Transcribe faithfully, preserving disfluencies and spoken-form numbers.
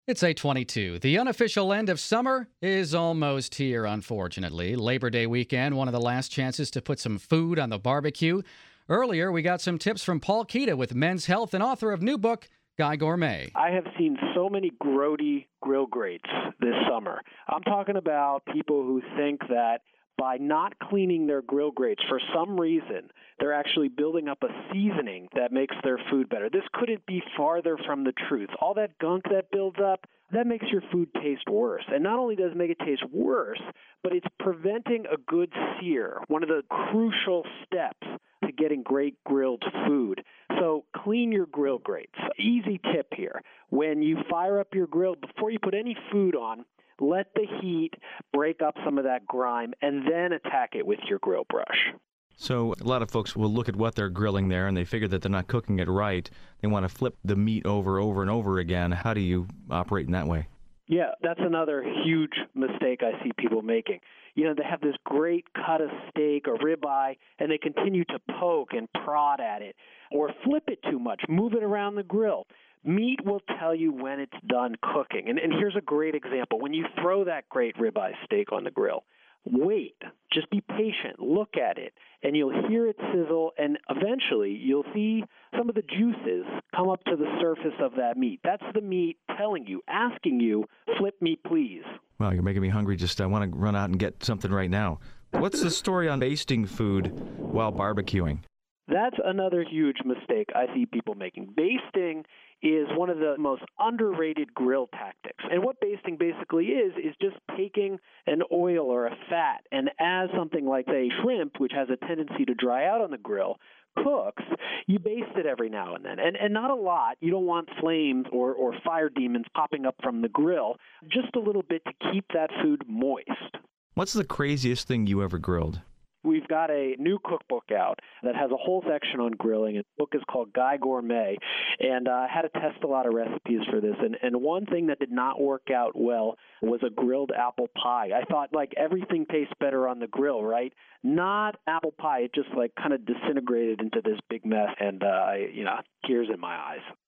It's eight twenty-two. The unofficial end of summer is almost here, unfortunately. Labor Day weekend, one of the last chances to put some food on the barbecue. Earlier, we got some tips from Paul Keita with Men's Health and author of new book, Guy Gourmet. I have seen so many grody grill grates this summer. I'm talking about people who think that by not cleaning their grill grates, for some reason, they're actually building up a seasoning that makes their food better. This couldn't be farther from the truth. All that gunk that builds up, that makes your food taste worse. And not only does it make it taste worse, but it's preventing a good sear, one of the crucial steps to getting great grilled food. So clean your grill grates. Easy tip here. When you fire up your grill, before you put any food on, let the heat break up some of that grime, and then attack it with your grill brush. So a lot of folks will look at what they're grilling there, and they figure that they're not cooking it right. They want to flip the meat over, over, and over again. How do you operate in that way? Yeah, that's another huge mistake I see people making. You know, they have this great cut of steak or ribeye, and they continue to poke and prod at it, or flip it too much, move it around the grill. Meat will tell you when it's done cooking. And, and here's a great example. When you throw that great ribeye steak on the grill, wait. Just be patient. Look at it, and you'll hear it sizzle, and eventually you'll see some of the juices come up to the surface of that meat. That's the meat telling you, asking you, flip me, please. Well, you're making me hungry. Just I want to run out and get something right now. What's the story on basting food while barbecuing? That's another huge mistake I see people making. Basting is one of the most underrated grill tactics. And what basting basically is, is just taking an oil or a fat, and as something like, say, shrimp, which has a tendency to dry out on the grill, cooks, you baste it every now and then. And and not a lot. You don't want flames or, or fire demons popping up from the grill, just a little bit to keep that food moist. What's the craziest thing you ever grilled? We've got a new cookbook out that has a whole section on grilling. The book is called Guy Gourmet, and I uh, had to test a lot of recipes for this. And, and one thing that did not work out well was a grilled apple pie. I thought, like, everything tastes better on the grill, right? Not apple pie. It just, like, kind of disintegrated into this big mess, and, uh, I, you know, tears in my eyes.